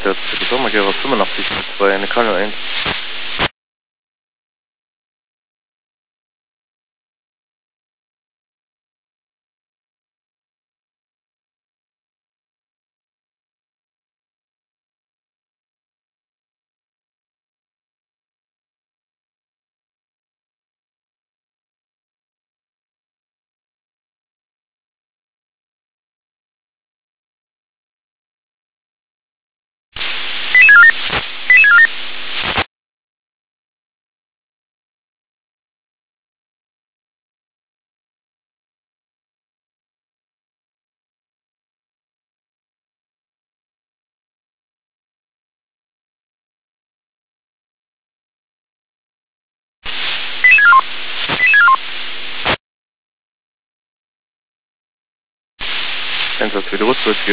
der Diplomagera 8502, eine Kano 1. Einsatz für die Rüstwürfige.